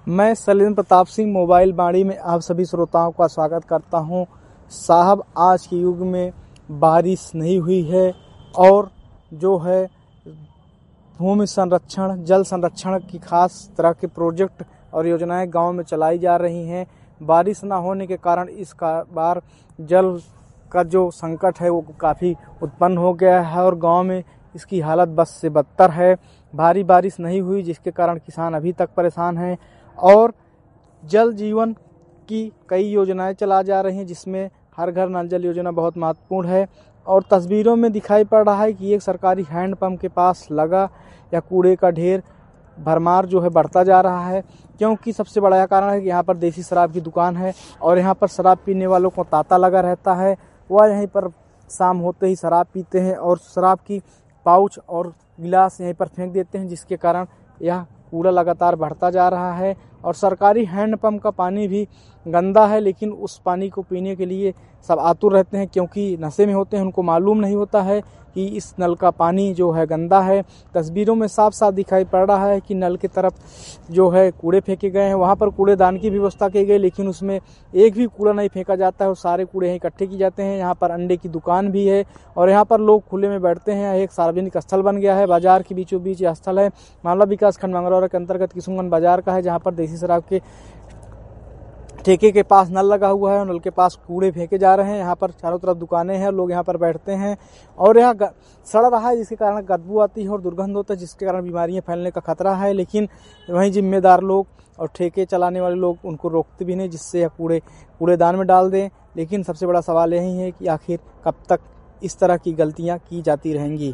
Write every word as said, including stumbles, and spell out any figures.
मैं शैलेंद्र प्रताप सिंह मोबाइल बाड़ी में आप सभी श्रोताओं का स्वागत करता हूं। साहब, आज के युग में बारिश नहीं हुई है और जो है भूमि संरक्षण, जल संरक्षण की खास तरह के प्रोजेक्ट और योजनाएं गांव में चलाई जा रही हैं। बारिश न होने के कारण इस बार जल का जो संकट है वो काफ़ी उत्पन्न हो गया है और गांव में इसकी हालत बस से बदतर है। भारी बारिश नहीं हुई जिसके कारण किसान अभी तक परेशान हैं और जल जीवन की कई योजनाएं चला जा रही हैं जिसमें हर घर नल जल योजना बहुत महत्वपूर्ण है। और तस्वीरों में दिखाई पड़ रहा है कि एक सरकारी हैंडपंप के पास लगा या कूड़े का ढेर भरमार जो है बढ़ता जा रहा है, क्योंकि सबसे बड़ा यह कारण है कि यहाँ पर देसी शराब की दुकान है और यहाँ पर शराब पीने वालों को तांता लगा रहता है। वह यहीं पर शाम होते ही शराब पीते हैं और शराब की पाउच और गिलास यहीं पर फेंक देते हैं, जिसके कारण यह कूड़ा लगातार बढ़ता जा रहा है। और सरकारी हैंडपंप का पानी भी गंदा है, लेकिन उस पानी को पीने के लिए सब आतुर रहते हैं, क्योंकि नशे में होते हैं। उनको मालूम नहीं होता है कि इस नल का पानी जो है गंदा है। तस्वीरों में साफ साफ दिखाई पड़ रहा है कि नल की तरफ जो है कूड़े फेंके गए हैं। वहाँ पर कूड़ेदान की व्यवस्था की गई, लेकिन उसमें एक भी कूड़ा नहीं फेंका जाता है और सारे कूड़े यहीं इकट्ठे किए जाते हैं। यहाँ पर अंडे की दुकान भी है और यहाँ पर लोग खुले में बैठते हैं। एक सार्वजनिक स्थल बन गया है, बाजार के बीचों बीच यह स्थल है। मामला विकास खंड मंगरौर के अंतर्गत किशुनगंज बाजार का है, जहाँ पर देसी शराब के ठेके के पास नल लगा हुआ है और नल के पास कूड़े फेंके जा रहे हैं। यहाँ पर चारों तरफ दुकानें हैं, लोग यहाँ पर बैठते हैं और यह सड़ रहा है, जिसके कारण बदबू आती है और दुर्गंध होता है, जिसके कारण बीमारियां फैलने का खतरा है। लेकिन वहीं जिम्मेदार लोग और ठेके चलाने वाले लोग उनको रोकते भी नहीं, जिससे यह कूड़े कूड़ेदान में डाल दें। लेकिन सबसे बड़ा सवाल यही है कि आखिर कब तक इस तरह की गलतियाँ की जाती रहेंगी।